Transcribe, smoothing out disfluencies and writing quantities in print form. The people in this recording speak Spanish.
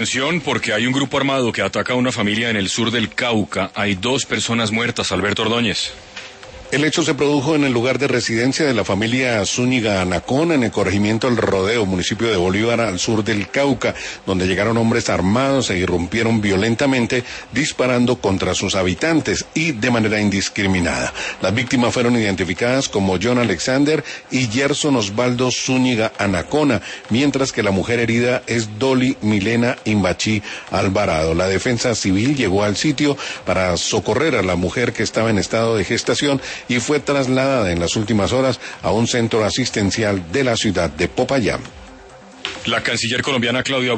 Atención, porque hay un grupo armado que ataca a una familia en el sur del Cauca. Hay 2 personas muertas, Alberto Ordóñez. El hecho se produjo en el lugar de residencia de la familia Zúñiga Anacona, en el corregimiento El Rodeo, municipio de Bolívar, al sur del Cauca, donde llegaron hombres armados e irrumpieron violentamente, disparando contra sus habitantes y de manera indiscriminada. Las víctimas fueron identificadas como John Alexander y Gerson Osvaldo Zúñiga Anacona, mientras que la mujer herida es Dolly Milena Imbachí Alvarado. La defensa civil llegó al sitio para socorrer a la mujer que estaba en estado de gestación y fue trasladada en las últimas horas a un centro asistencial de la ciudad de Popayán. La canciller colombiana Claudia